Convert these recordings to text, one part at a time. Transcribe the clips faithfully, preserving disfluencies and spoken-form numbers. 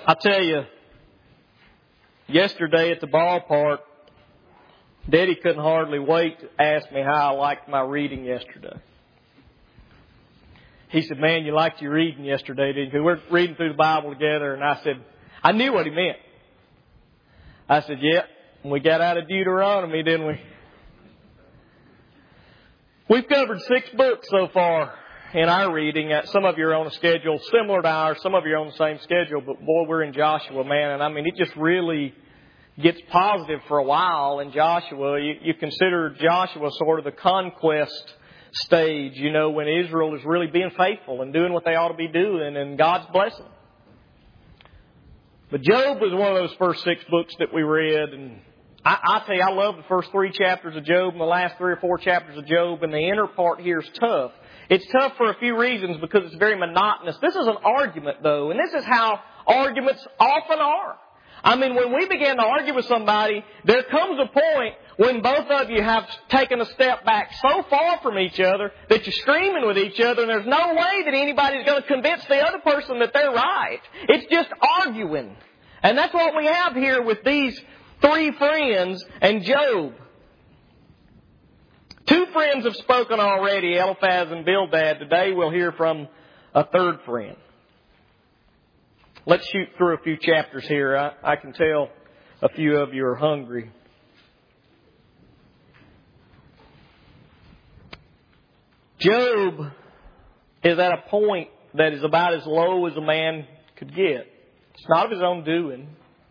I tell you, yesterday at the ballpark, Daddy couldn't hardly wait to ask me how I liked my reading yesterday. He said, "Man, you liked your reading yesterday, didn't you?" We're reading through the Bible together, and I said, I knew what he meant. I said, "Yeah, we got out of Deuteronomy, didn't we?" We've covered six books so far in our reading. Some of you are on a schedule similar to ours. Some of you are on the same schedule. But boy, we're in Joshua, man. And I mean, it just really gets positive for a while in Joshua. You, you consider Joshua sort of the conquest stage, you know, when Israel is really being faithful and doing what they ought to be doing and God's blessing. But Job was one of those first six books that we read, and I, I tell you, I love the first three chapters of Job and the last three or four chapters of Job, and the inner part here is tough. It's tough for a few reasons because it's very monotonous. This is an argument, though, and this is how arguments often are. I mean, when we begin to argue with somebody, there comes a point when both of you have taken a step back so far from each other that you're screaming with each other, and there's no way that anybody's going to convince the other person that they're right. It's just arguing. And that's what we have here with these three friends and Job. Two friends have spoken already, Eliphaz and Bildad. Today we'll hear from a third friend. Let's shoot through a few chapters here. I, I can tell a few of you are hungry. Job is at a point that is about as low as a man could get. It's not of his own doing.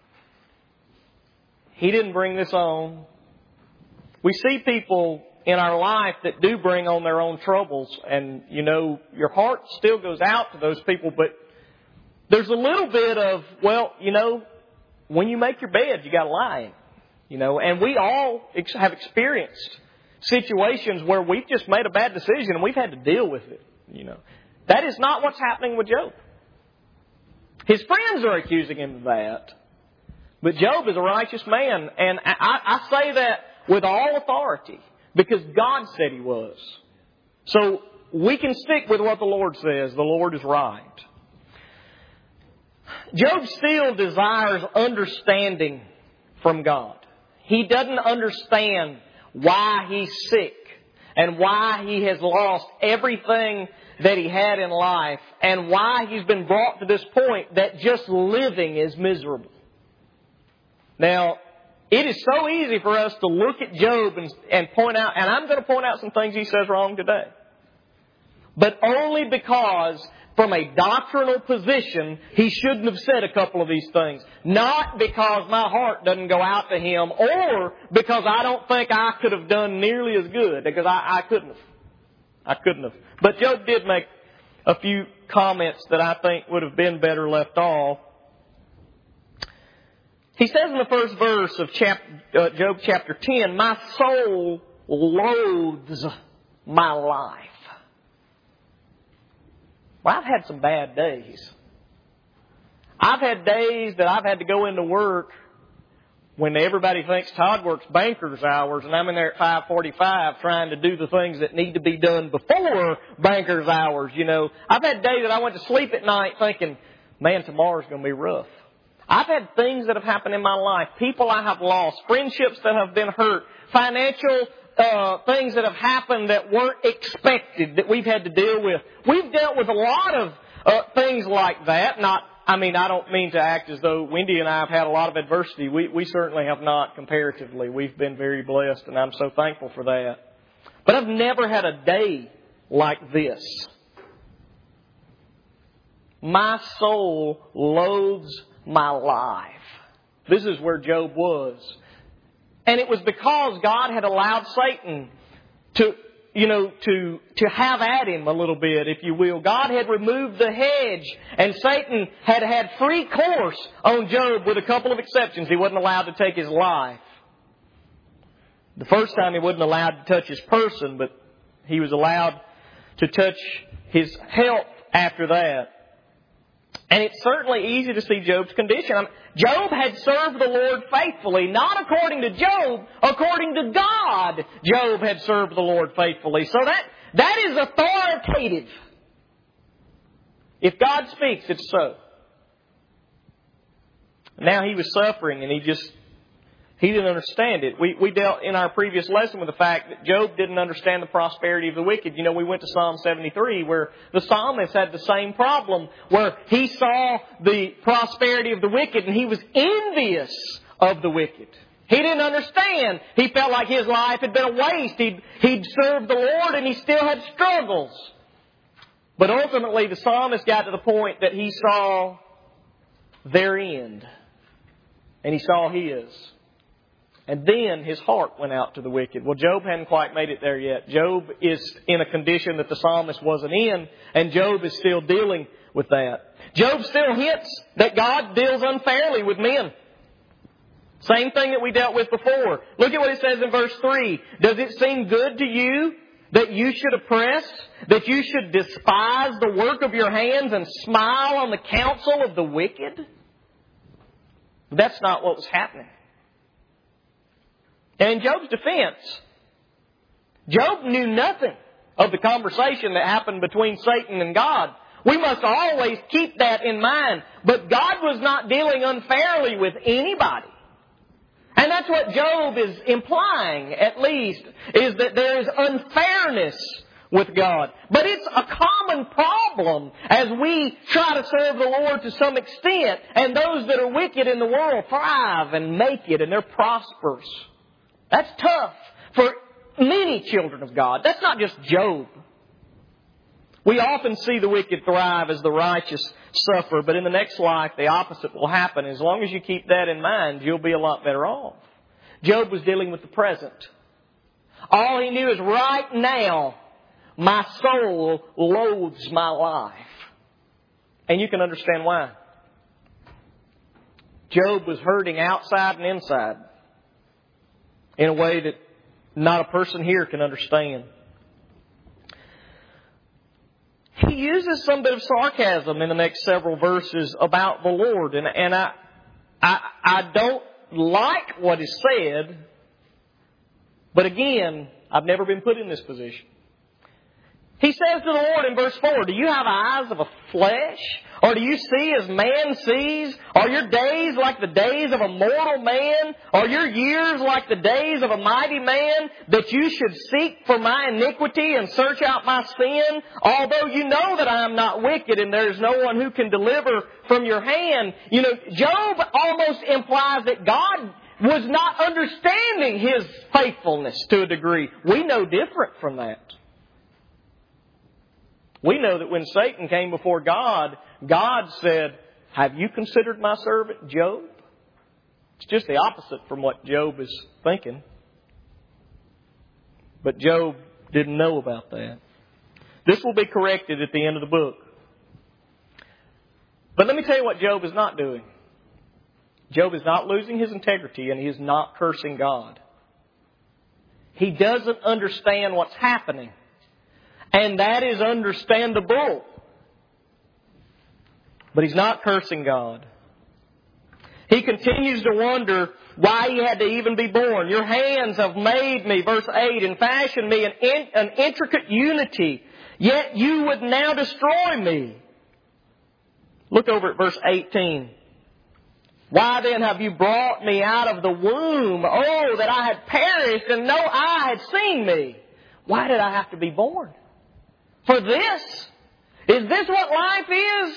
He didn't bring this on. We see people in our life that do bring on their own troubles. And, you know, your heart still goes out to those people. But there's a little bit of, well, you know, when you make your bed, you got to lie in it. You know, and we all have experienced situations where we've just made a bad decision and we've had to deal with it. You know, that is not what's happening with Job. His friends are accusing him of that. But Job is a righteous man. And I, I say that with all authority because God said he was. So we can stick with what the Lord says. The Lord is right. Job still desires understanding from God. He doesn't understand why he's sick and why he has lost everything that he had in life and why he's been brought to this point that just living is miserable. Now, it is so easy for us to look at Job and, and point out, and I'm going to point out some things he says wrong today. But only because from a doctrinal position, he shouldn't have said a couple of these things. Not because my heart doesn't go out to him or because I don't think I could have done nearly as good, because I, I couldn't have. I couldn't have. But Job did make a few comments that I think would have been better left off. He says in the first verse of chapter, uh, Job chapter ten, "My soul loathes my life." Well, I've had some bad days. I've had days that I've had to go into work when everybody thinks Todd works banker's hours and I'm in there at five forty-five trying to do the things that need to be done before banker's hours, you know. I've had days that I went to sleep at night thinking, man, tomorrow's going to be rough. I've had things that have happened in my life, people I have lost, friendships that have been hurt, financial Uh, things that have happened that weren't expected that we've had to deal with. We've dealt with a lot of uh, things like that. Not, I mean, I don't mean to act as though Wendy and I have had a lot of adversity. We, we certainly have not comparatively. We've been very blessed, and I'm so thankful for that. But I've never had a day like this. My soul loathes my life. This is where Job was. And it was because God had allowed Satan to, you know, to, to have at him a little bit, if you will. God had removed the hedge and Satan had had free course on Job with a couple of exceptions. He wasn't allowed to take his life. The first time he wasn't allowed to touch his person, but he was allowed to touch his health after that. And it's certainly easy to see Job's condition. I mean, Job had served the Lord faithfully, not according to Job, according to God. Job had served the Lord faithfully. So that, that is authoritative. If God speaks, it's so. Now he was suffering and he just, he didn't understand it. We, we dealt in our previous lesson with the fact that Job didn't understand the prosperity of the wicked. You know, we went to Psalm seventy-three where the psalmist had the same problem, where he saw the prosperity of the wicked and he was envious of the wicked. He didn't understand. He felt like his life had been a waste. He'd, he'd served the Lord and he still had struggles. But ultimately the psalmist got to the point that he saw their end. And he saw his. And then his heart went out to the wicked. Well, Job hadn't quite made it there yet. Job is in a condition that the psalmist wasn't in, and Job is still dealing with that. Job still hints that God deals unfairly with men. Same thing that we dealt with before. Look at what it says in verse three. Does it seem good to you that you should oppress, that you should despise the work of your hands and smile on the counsel of the wicked? That's not what was happening. And in Job's defense, Job knew nothing of the conversation that happened between Satan and God. We must always keep that in mind. But God was not dealing unfairly with anybody. And that's what Job is implying, at least, is that there is unfairness with God. But it's a common problem as we try to serve the Lord to some extent. And those that are wicked in the world thrive and make it and they're prosperous. That's tough for many children of God. That's not just Job. We often see the wicked thrive as the righteous suffer, but in the next life the opposite will happen. As long as you keep that in mind, you'll be a lot better off. Job was dealing with the present. All he knew is right now, my soul loathes my life. And you can understand why. Job was hurting outside and inside in a way that not a person here can understand. He uses some bit of sarcasm in the next several verses about the Lord. And, and I, I, I don't like what is said. But again, I've never been put in this position. He says to the Lord in verse four, do you have eyes of a flesh? Or do you see as man sees? Are your days like the days of a mortal man? Are your years like the days of a mighty man? That you should seek for my iniquity and search out my sin? Although you know that I am not wicked and there is no one who can deliver from your hand. You know, Job almost implies that God was not understanding his faithfulness to a degree. We know different from that. We know that when Satan came before God, God said, have you considered my servant Job? It's just the opposite from what Job is thinking. But Job didn't know about that. This will be corrected at the end of the book. But let me tell you what Job is not doing. Job is not losing his integrity and he is not cursing God. He doesn't understand what's happening. And that is understandable. But he's not cursing God. He continues to wonder why he had to even be born. Your hands have made me, verse eight, and fashioned me in an intricate unity. Yet you would now destroy me. Look over at verse eighteen. Why then have you brought me out of the womb? Oh, that I had perished and no eye had seen me. Why did I have to be born? For this? Is this what life is?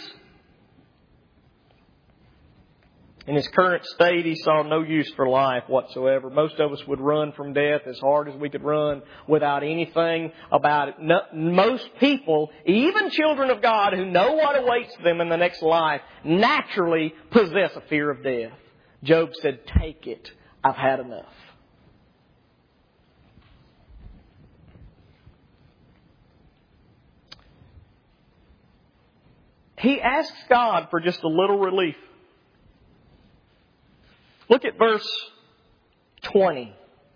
In his current state, he saw no use for life whatsoever. Most of us would run from death as hard as we could run without anything about it. No, most people, even children of God who know what awaits them in the next life, naturally possess a fear of death. Job said, take it. I've had enough. He asks God for just a little relief. Look at verse twenty.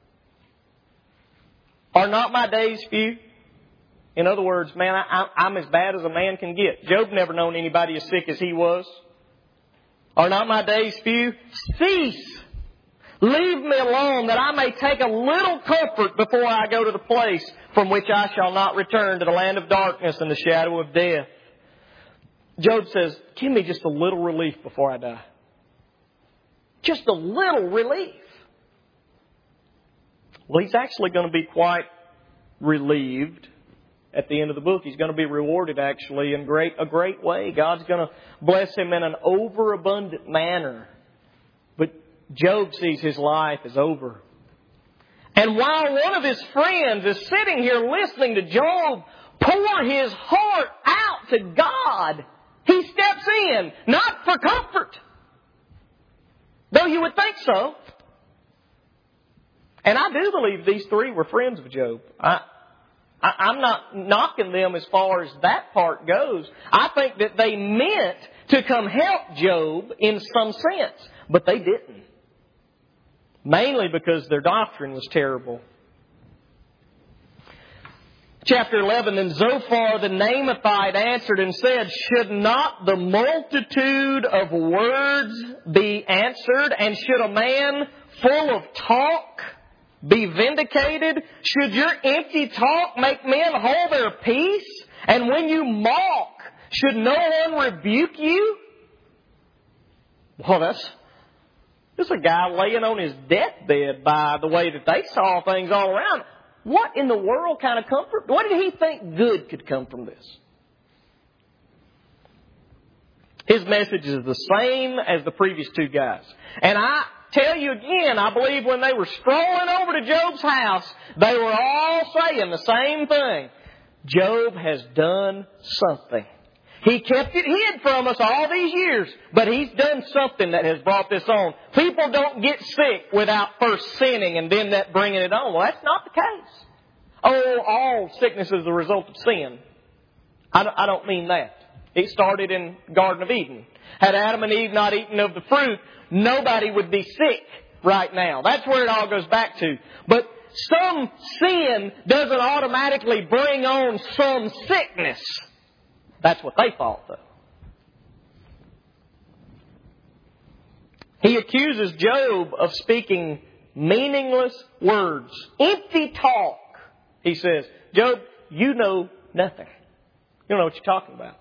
Are not my days few? In other words, man, I, I'm as bad as a man can get. Job never known anybody as sick as he was. Are not my days few? Cease. Leave me alone that I may take a little comfort before I go to the place from which I shall not return, to the land of darkness and the shadow of death. Job says, give me just a little relief before I die. just a little relief. Well, he's actually going to be quite relieved at the end of the book. He's going to be rewarded actually in great a great way. God's going to bless him in an overabundant manner. But Job sees his life as over. And while one of his friends is sitting here listening to Job pour his heart out to God, he steps in, not for comfort, though you would think so. And I do believe these three were friends of Job. I, I, I'm not knocking them as far as that part goes. I think that they meant to come help Job in some sense, but they didn't. Mainly because their doctrine was terrible. Chapter eleven, then Zophar the Naamathite answered and said, should not the multitude of words be answered? And should a man full of talk be vindicated? Should your empty talk make men hold their peace? And when you mock, should no one rebuke you? Well, that's, that's a guy laying on his deathbed by the way that they saw things all around. What in the world kind of comfort? What did he think good could come from this? His message is the same as the previous two guys. And I tell you again, I believe when they were strolling over to Job's house, they were all saying the same thing. Job has done something. He kept it hid from us all these years, but he's done something that has brought this on. People don't get sick without first sinning and then that bringing it on. Well, that's not the case. Oh, all sickness is the result of sin. I don't mean that. It started in the Garden of Eden. Had Adam and Eve not eaten of the fruit, nobody would be sick right now. That's where it all goes back to. But some sin doesn't automatically bring on some sickness. That's what they thought, though. He accuses Job of speaking meaningless words. Empty talk, he says. Job, you know nothing. You don't know what you're talking about.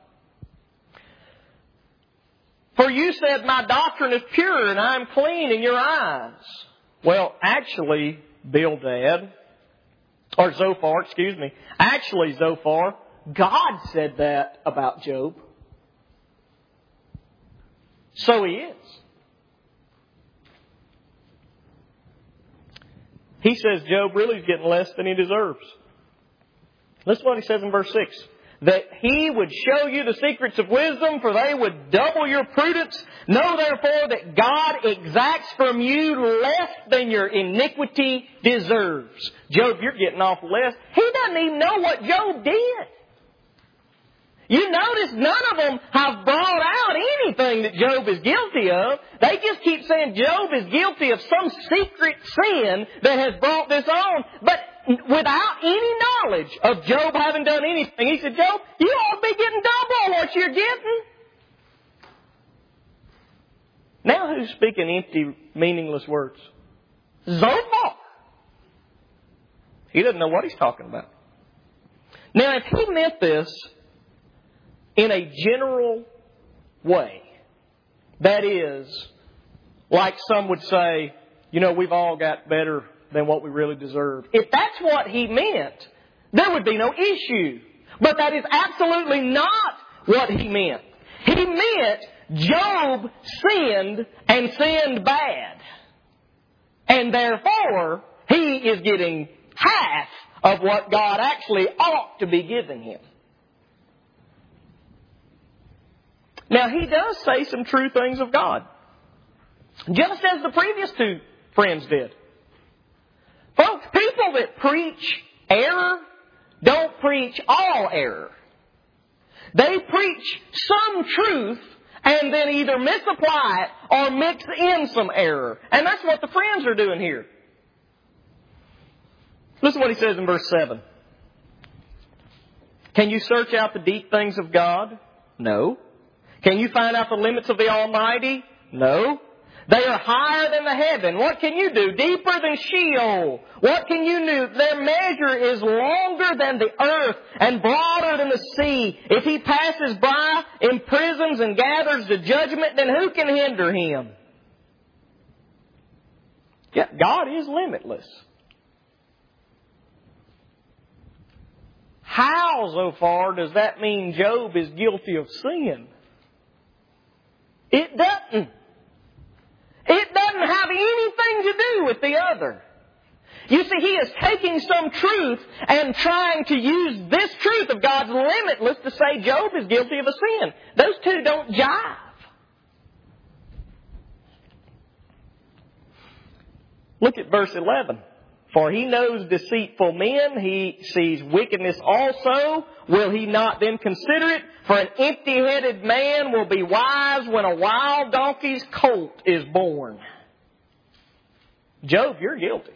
For you said, my doctrine is pure and I am clean in your eyes. Well, actually, Bildad, or Zophar, excuse me. Actually, Zophar, God said that about Job. So he is. He says Job really is getting less than he deserves. Listen to what he says in verse six. That he would show you the secrets of wisdom, for they would double your prudence. Know therefore that God exacts from you less than your iniquity deserves. Job, you're getting off less. He doesn't even know what Job did. You notice none of them have brought out anything that Job is guilty of. They just keep saying Job is guilty of some secret sin that has brought this on. But without any knowledge of Job having done anything, he said, Job, you ought to be getting double what you're getting. Now who's speaking empty, meaningless words? Zophar. He doesn't know what he's talking about. Now if he meant this in a general way, that is, like some would say, you know, we've all got better than what we really deserve. If that's what he meant, there would be no issue. But that is absolutely not what he meant. He meant Job sinned and sinned bad. And therefore, he is getting half of what God actually ought to be giving him. Now, he does say some true things of God. Just as the previous two friends did. Folks, people that preach error don't preach all error. They preach some truth and then either misapply it or mix in some error. And that's what the friends are doing here. Listen to what he says in verse seven. Can you search out the deep things of God? No. Can you find out the limits of the Almighty? No. They are higher than the heaven. What can you do? Deeper than Sheol. What can you do? Their measure is longer than the earth and broader than the sea. If he passes by, imprisons and gathers to judgment, then who can hinder him? Yeah, God is limitless. How, so far, does that mean Job is guilty of sin? It doesn't. It doesn't have anything to do with the other. You see, he is taking some truth and trying to use this truth of God's limitless to say Job is guilty of a sin. Those two don't jive. Look at verse eleven. For he knows deceitful men, he sees wickedness also. Will he not then consider it? For an empty-headed man will be wise when a wild donkey's colt is born. Job, you're guilty.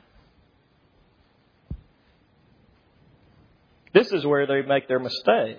This is where they make their mistake.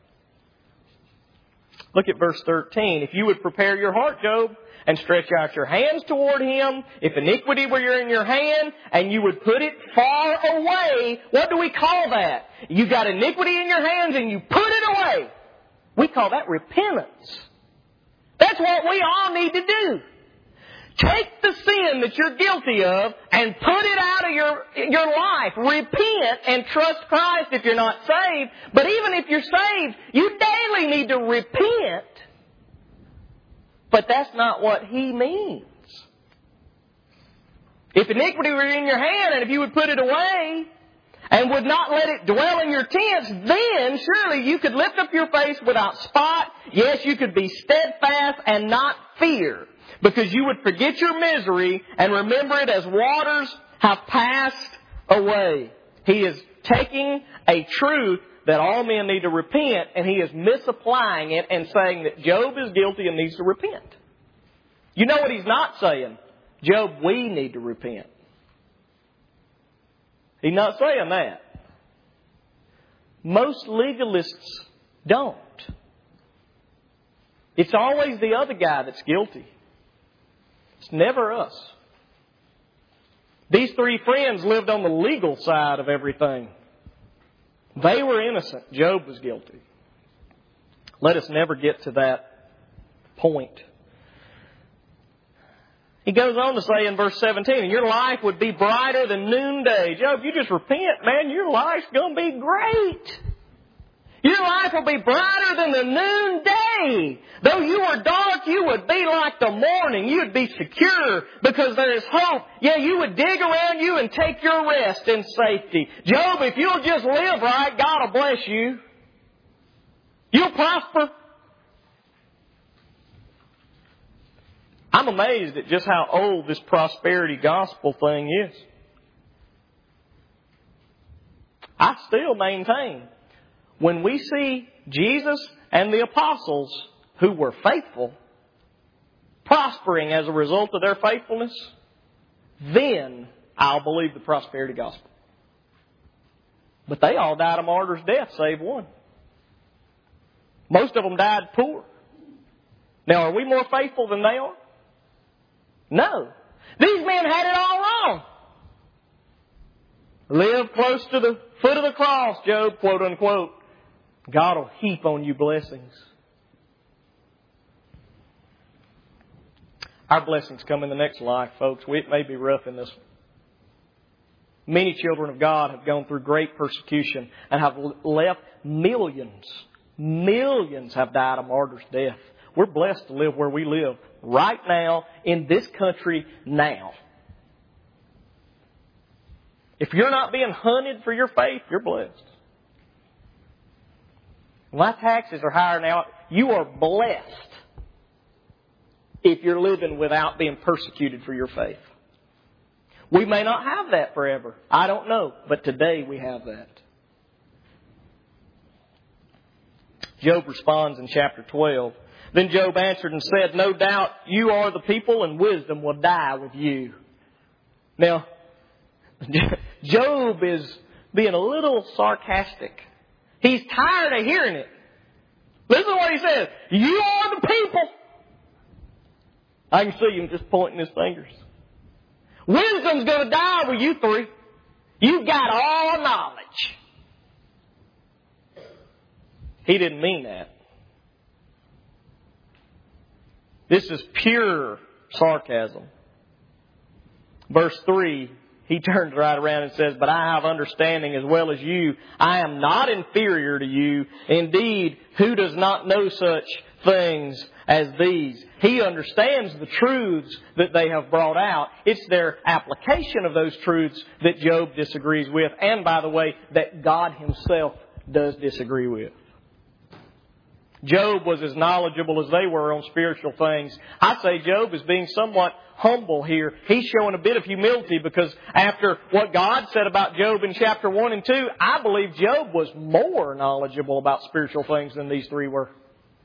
Look at verse thirteen. If you would prepare your heart, Job, and stretch out your hands toward him, if iniquity were in your hand, and you would put it far away, what do we call that? You got iniquity in your hands and you put it away. We call that repentance. That's what we all need to do. Take the sin that you're guilty of and put it out of your, your life. Repent and trust Christ if you're not saved. But even if you're saved, you daily need to repent. But that's not what he means. If iniquity were in your hand and if you would put it away and would not let it dwell in your tents, then surely you could lift up your face without spot. Yes, you could be steadfast and not fear, because you would forget your misery and remember it as waters have passed away. He is taking a truth that all men need to repent, and he is misapplying it and saying that Job is guilty and needs to repent. You know what he's not saying? Job, we need to repent. He's not saying that. Most legalists don't. It's always the other guy that's guilty. It's never us. These three friends lived on the legal side of everything. They were innocent. Job was guilty. Let us never get to that point. He goes on to say in verse seventeen, your life would be brighter than noonday. Job, you just repent, man, your life's going to be great. Your life will be brighter than the noonday. Though you were dark, you would be like the morning. You'd be secure because there is hope. Yeah, you would dig around you and take your rest in safety. Job, if you'll just live right, God will bless you. You'll prosper. I'm amazed at just how old this prosperity gospel thing is. I still maintain, when we see Jesus and the apostles who were faithful prospering as a result of their faithfulness, then I'll believe the prosperity gospel. But they all died a martyr's death, save one. Most of them died poor. Now, are we more faithful than they are? No. These men had it all wrong. Live close to the foot of the cross, Job, quote unquote. God will heap on you blessings. Our blessings come in the next life, folks. It may be rough in this one. Many children of God have gone through great persecution and have left millions. Millions have died a martyr's death. We're blessed to live where we live right now in this country now. If you're not being hunted for your faith, you're blessed. My taxes are higher now. You are blessed if you're living without being persecuted for your faith. We may not have that forever. I don't know. But today we have that. Job responds in chapter twelve. Then Job answered and said, no doubt you are the people and wisdom will die with you. Now, Job is being a little sarcastic. He's tired of hearing it. Listen to what he says. You are the people. I can see him just pointing his fingers. Wisdom's going to die with you three. You've got all knowledge. He didn't mean that. This is pure sarcasm. Verse three, he turns right around and says, "But I have understanding as well as you. I am not inferior to you. Indeed, who does not know such things as these?" He understands the truths that they have brought out. It's their application of those truths that Job disagrees with. And, by the way, that God Himself does disagree with. Job was as knowledgeable as they were on spiritual things. I say Job is being somewhat humble here. He's showing a bit of humility because after what God said about Job in chapter one and two, I believe Job was more knowledgeable about spiritual things than these three were.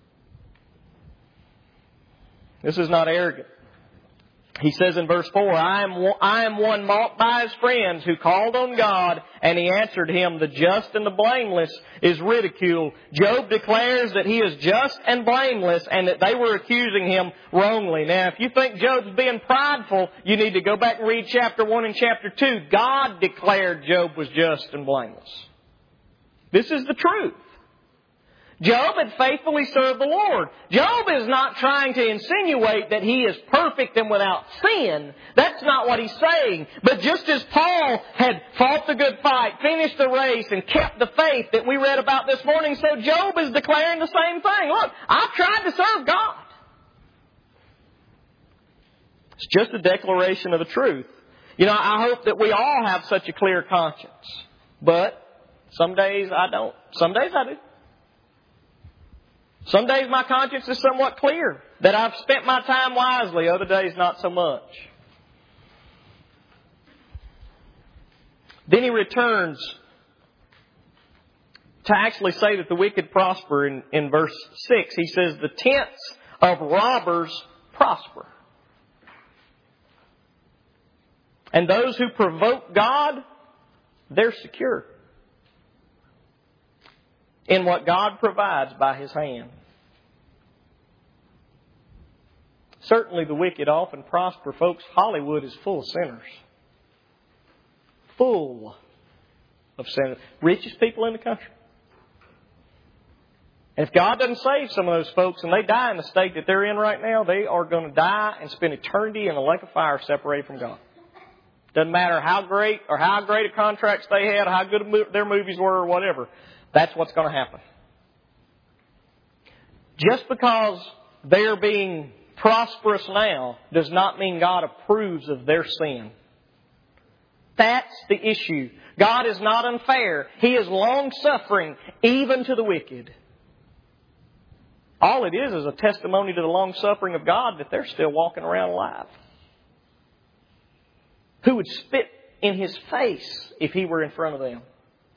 This is not arrogant. He says in verse four, I am, I am one mocked by his friends who called on God, and He answered him, the just and the blameless is ridiculed. Job declares that he is just and blameless and that they were accusing him wrongly. Now, if you think Job's being prideful, you need to go back and read chapter one and chapter two. God declared Job was just and blameless. This is the truth. Job had faithfully served the Lord. Job is not trying to insinuate that he is perfect and without sin. That's not what he's saying. But just as Paul had fought the good fight, finished the race, and kept the faith that we read about this morning, so Job is declaring the same thing. Look, I've tried to serve God. It's just a declaration of the truth. You know, I hope that we all have such a clear conscience. But some days I don't. Some days I do. Some days my conscience is somewhat clear, that I've spent my time wisely. Other days not so much. Then he returns to actually say that the wicked prosper in, in verse six. He says, the tents of robbers prosper. And those who provoke God, they're secure in what God provides by His hand. Certainly the wicked often prosper. Folks, Hollywood is full of sinners. Full of sinners. Richest people in the country. And if God doesn't save some of those folks and they die in the state that they're in right now, they are going to die and spend eternity in a lake of fire separated from God. Doesn't matter how great or how great a contracts they had, how good their movies were or whatever. That's what's going to happen. Just because they're being prosperous now does not mean God approves of their sin. That's the issue. God is not unfair. He is long-suffering even to the wicked. All it is is a testimony to the long-suffering of God that they're still walking around alive. Who would spit in His face if He were in front of them?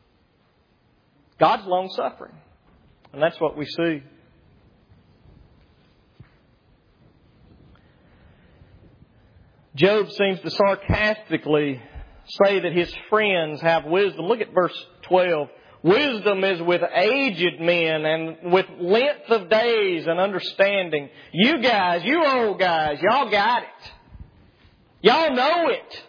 God's long-suffering. And that's what we see. Job seems to sarcastically say that his friends have wisdom. Look at verse twelve. Wisdom is with aged men and with length of days and understanding. You guys, you old guys, y'all got it. Y'all know it.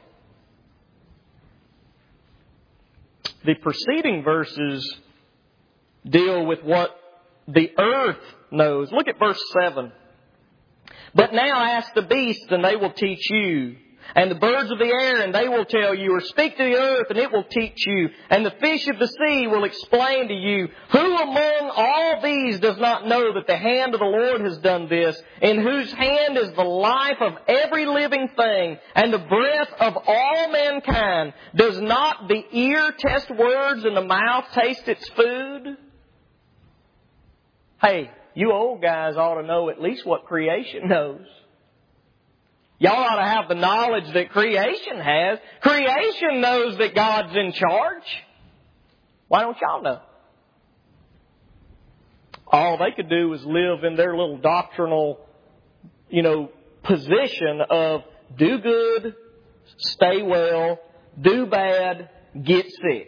The preceding verses deal with what the earth knows. Look at verse seven. But now ask the beasts and they will teach you. And the birds of the air and they will tell you. Or speak to the earth and it will teach you. And the fish of the sea will explain to you. Who among all these does not know that the hand of the Lord has done this? In whose hand is the life of every living thing and the breath of all mankind? Does not the ear test words and the mouth taste its food? Hey, you old guys ought to know at least what creation knows. Y'all ought to have the knowledge that creation has. Creation knows that God's in charge. Why don't y'all know? All they could do was live in their little doctrinal, you know, position of do good, stay well, do bad, get sick.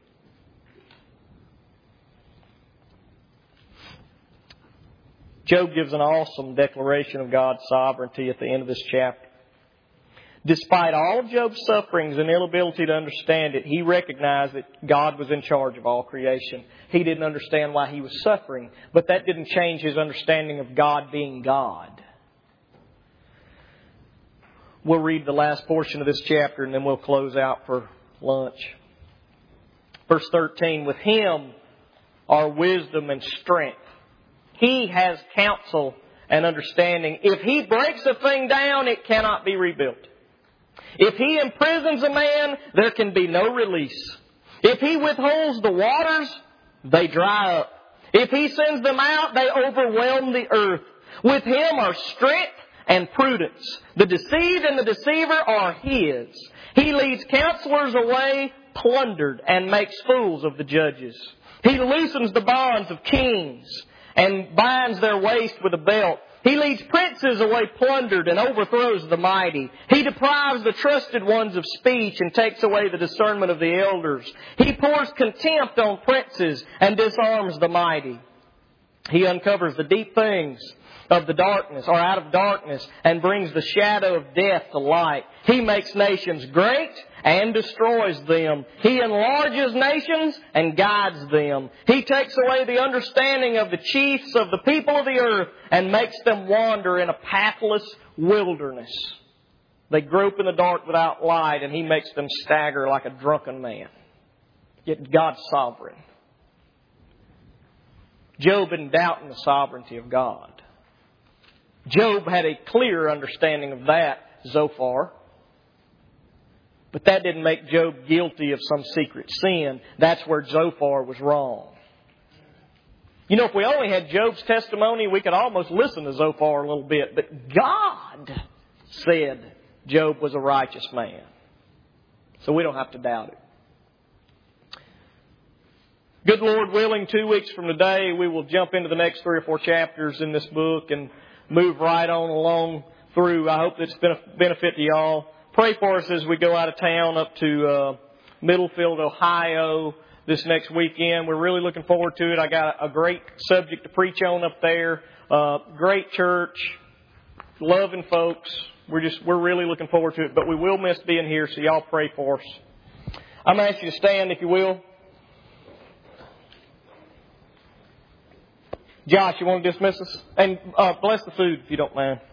Job gives an awesome declaration of God's sovereignty at the end of this chapter. Despite all of Job's sufferings and inability to understand it, he recognized that God was in charge of all creation. He didn't understand why he was suffering, but that didn't change his understanding of God being God. We'll read the last portion of this chapter and then we'll close out for lunch. Verse thirteen, with Him are wisdom and strength. He has counsel and understanding. If He breaks a thing down, it cannot be rebuilt. If He imprisons a man, there can be no release. If He withholds the waters, they dry up. If He sends them out, they overwhelm the earth. With Him are strength and prudence. The deceived and the deceiver are His. He leads counselors away plundered and makes fools of the judges. He loosens the bonds of kings and binds their waist with a belt. He leads princes away plundered and overthrows the mighty. He deprives the trusted ones of speech and takes away the discernment of the elders. He pours contempt on princes and disarms the mighty. He uncovers the deep things of the darkness, or out of darkness, and brings the shadow of death to light. He makes nations great and destroys them. He enlarges nations and guides them. He takes away the understanding of the chiefs of the people of the earth and makes them wander in a pathless wilderness. They grope in the dark without light, and He makes them stagger like a drunken man. Yet God's sovereign. Job isn't doubting the sovereignty of God. Job had a clear understanding of that, Zophar. But that didn't make Job guilty of some secret sin. That's where Zophar was wrong. You know, if we only had Job's testimony, we could almost listen to Zophar a little bit. But God said Job was a righteous man. So we don't have to doubt it. Good Lord willing, two weeks from today, we will jump into the next three or four chapters in this book and move right on along through. I hope it's been a benefit to y'all. Pray for us as we go out of town up to uh, Middlefield, Ohio this next weekend. We're really looking forward to it. I got a great subject to preach on up there. Uh, great church, loving folks. We're just we're really looking forward to it. But we will miss being here, so y'all pray for us. I'm going to ask you to stand if you will. Josh, you want to dismiss us? And uh, bless the food if you don't mind.